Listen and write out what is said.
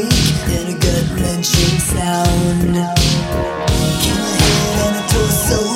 shriek and a gut-wrenching sound. Kill a head and a torso